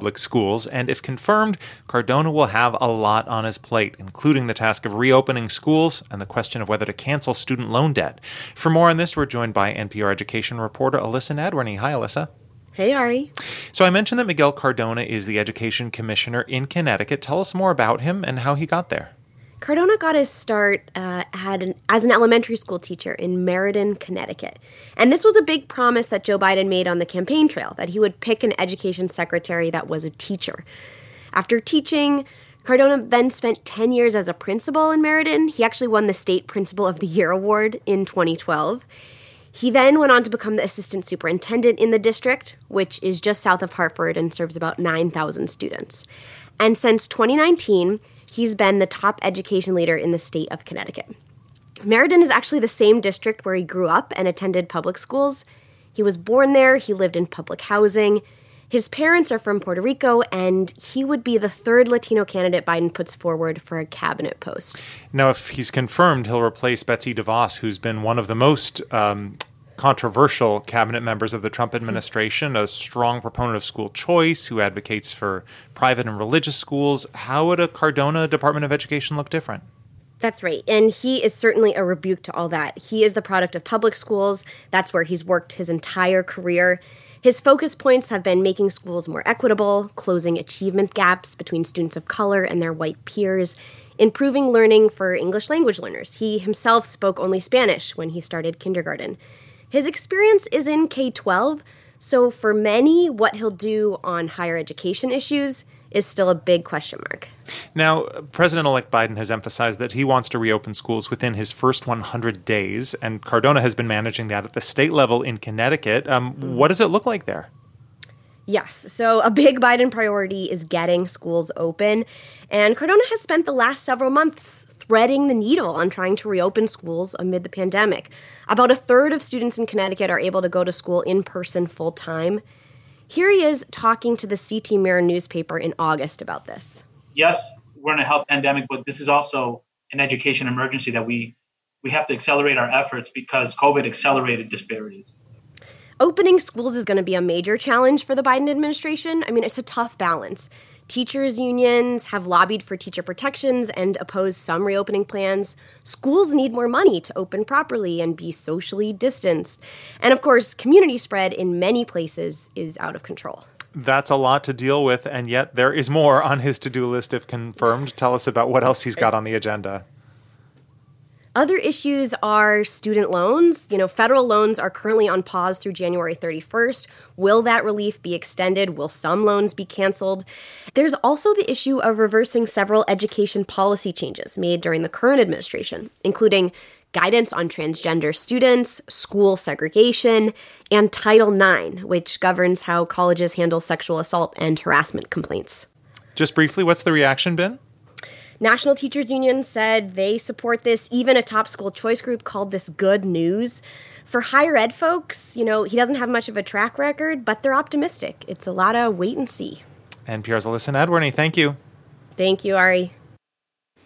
public schools, and if confirmed, Cardona will have a lot on his plate, including the task of reopening schools and the question of whether to cancel student loan debt. For more on this, we're joined by NPR education reporter Alyssa Nadworny. Hi, Alyssa. Hey, Ari. So I mentioned that Miguel Cardona is the education commissioner in Connecticut. Tell us more about him and how he got there. Cardona got his start as an elementary school teacher in Meriden, Connecticut. And this was a big promise that Joe Biden made on the campaign trail, that he would pick an education secretary that was a teacher. After teaching, Cardona then spent 10 years as a principal in Meriden. He actually won the State Principal of the Year award in 2012. He then went on to become the assistant superintendent in the district, which is just south of Hartford and serves about 9,000 students. And since 2019, he's been the top education leader in the state of Connecticut. Meriden is actually the same district where he grew up and attended public schools. He was born there, he lived in public housing. His parents are from Puerto Rico, and he would be the third Latino candidate Biden puts forward for a cabinet post. Now, if he's confirmed, he'll replace Betsy DeVos, who's been one of the most controversial cabinet members of the Trump administration, a strong proponent of school choice, who advocates for private and religious schools. How would a Cardona Department of Education look different? That's right. And he is certainly a rebuke to all that. He is the product of public schools. That's where he's worked his entire career. His focus points have been making schools more equitable, closing achievement gaps between students of color and their white peers, improving learning for English language learners. He himself spoke only Spanish when he started kindergarten. His experience is in K-12, so for many, what he'll do on higher education issues is still a big question mark. Now, President-elect Biden has emphasized that he wants to reopen schools within his first 100 days, and Cardona has been managing that at the state level in Connecticut. What does it look like there? Yes, so a big Biden priority is getting schools open, and Cardona has spent the last several months threading the needle on trying to reopen schools amid the pandemic. About a third of students in Connecticut are able to go to school in person full time. Here he is talking to the CT Mirror newspaper in August about this. Yes, we're in a health pandemic, but this is also an education emergency that we have to accelerate our efforts because COVID accelerated disparities. Opening schools is going to be a major challenge for the Biden administration. I mean, it's a tough balance. Teachers' unions have lobbied for teacher protections and opposed some reopening plans. Schools need more money to open properly and be socially distanced. And of course, community spread in many places is out of control. That's a lot to deal with, and yet there is more on his to-do list if confirmed. Tell us about what else he's got on the agenda. Other issues are student loans. Federal loans are currently on pause through January 31st. Will that relief be extended? Will some loans be canceled? There's also the issue of reversing several education policy changes made during the current administration, including guidance on transgender students, school segregation, and Title IX, which governs how colleges handle sexual assault and harassment complaints. Just briefly, what's the reaction been? National Teachers Union said they support this. Even a top school choice group called this good news. For higher ed folks, he doesn't have much of a track record, but they're optimistic. It's a lot of wait and see. NPR's Alyssa Nadworny, thank you. Thank you, Ari.